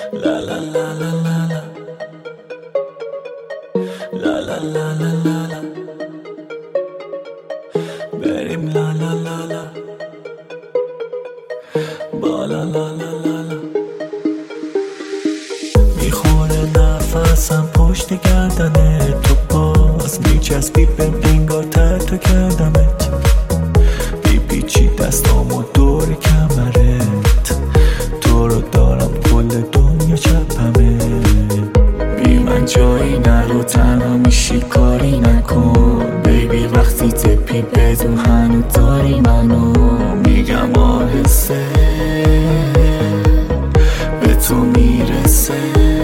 La la la la la la. La la la la la la. بریم لا لا لا لا. با لا لا لا لا لا. میخوره نفسم پشت گردنه تو، باز میچسبی بهم انگار تحت کردمت، میپیچی دستامو دور کمرت، تو رو دارم کل دنیا چپمه. بی من جایی نرو، تنها میشی کاری نکن بیبی، وقتی تپی بدون هنو داری منو، میگم آهسته به تو میرسه.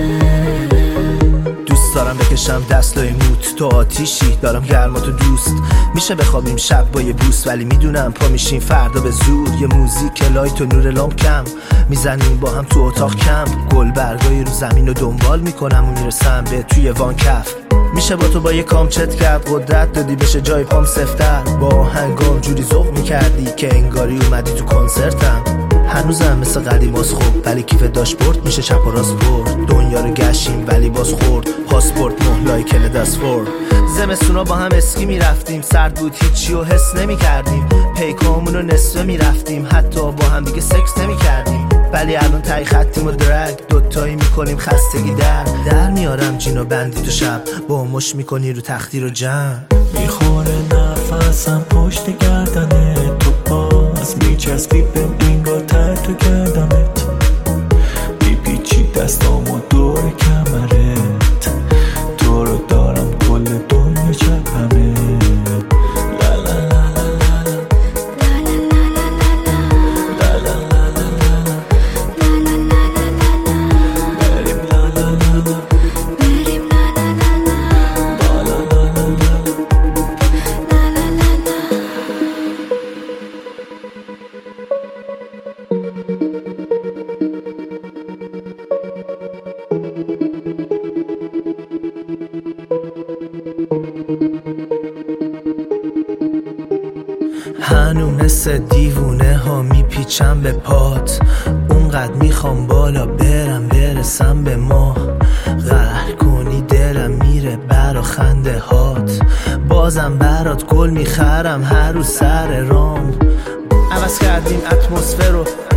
دوست دارم بکشم دستای موت تو آتیشی، دارم گرماتو دوست، میشه بخوابیم شب با یه بوس، ولی میدونم پا میشیم فردا به زور. یه موزیک لایت و نور لامپ کم میزنیم با هم تو اتاق کم، گل برگای رو زمین رو دنبال میکنم و میرسم به توی وان کف. میشه با تو با یه کام چت کرد، قدرت دادی بشه جای پام سفتر، با آهنگام جوری ذوق میکردی که انگاری اومدی تو کنسرتم. هنوزم مثل قدیم باز خوب، ولی کیف داشبورد میشه چپ و راست برد، دنیا رو گشتیم ولی باز خورد، پاسپورت مهلای کل دستفورد. زمستونا با هم اسکی میرفتیم، سرد بود هیچی و حس نمیکردیم، پیکامون رو نصفه میرفتیم، حتی با هم دیگه سکس نمیکردیم، ولی الان تای خطیم و درگ دوتایی میکنیم، خستگی در میارم جین و بندی تو شب، با مش میکنی رو تختی رو جمع. میخوره نفسم پشت گردنه تو، باز میچسبی بهم انگار تحت کردمت، میپیچی دستامو دور کمرت، تو رو دارم کل دنیا چپمه. لا لا لا لا لا. لا لا لا لا لا. بریم لا لا لا لا. با لا لا لا لا. هنو مثل دیوونه ها میپیچم به پات، اونقدر میخوام بالا برسم به ما، قهر کنی دلم میره برا خنده هات، بازم برات گل میخرم هر روز سر رام. عوض کردیم اتمسفر رو،